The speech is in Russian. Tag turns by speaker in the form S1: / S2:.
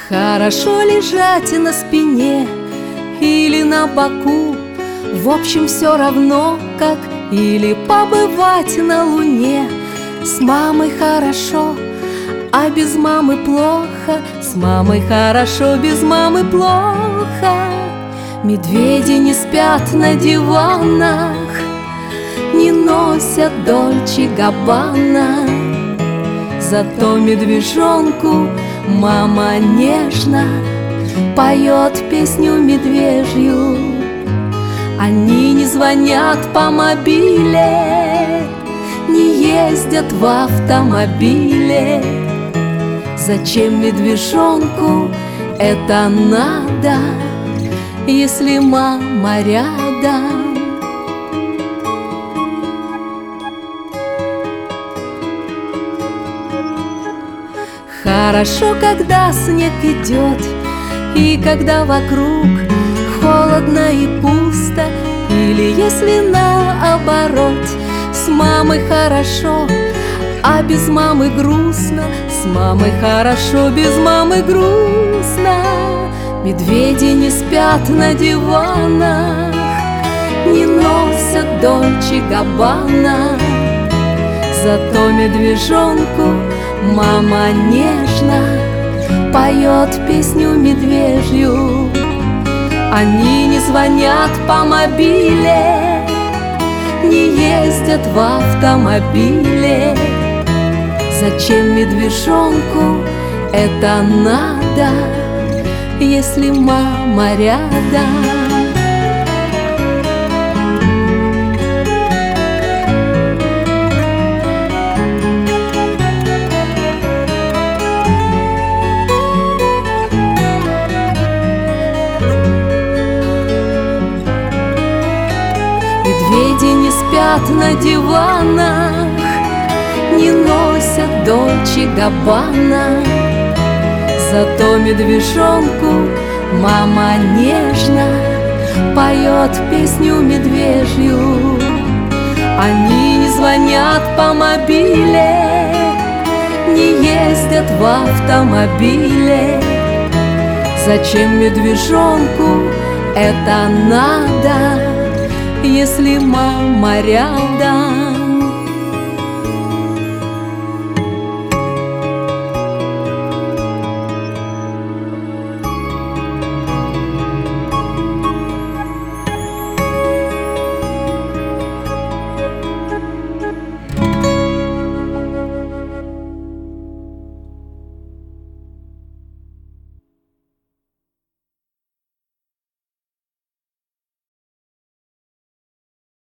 S1: Хорошо лежать на спине или на боку, в общем, все равно как. Или побывать на луне. С мамой хорошо, а без мамы плохо. С мамой хорошо, без мамы плохо. Медведи не спят на диванах, не носят Дольче Габбана. Зато медвежонку мама нежно поет песню медвежью. Они не звонят по мобиле, не ездят в автомобиле. Зачем медвежонку это надо, если мама рядом? Хорошо, когда снег идет, и когда вокруг холодно и пусто. Или если наоборот, с мамой хорошо, а без мамы грустно. С мамой хорошо, без мамы грустно. Медведи не спят на диванах, не носят Дольче Габбана. Зато медвежонку мама нежно поет песню медвежью. Они не звонят по мобиле, не ездят в автомобиле. Зачем медвежонку это надо, если мама рядом? Медведи не спят на диванах, не носят Дольче Габбана. Зато медвежонку мама нежно поет песню медвежью. Они не звонят по мобиле, не ездят в автомобиле. Зачем медвежонку это надо, если мама рядом?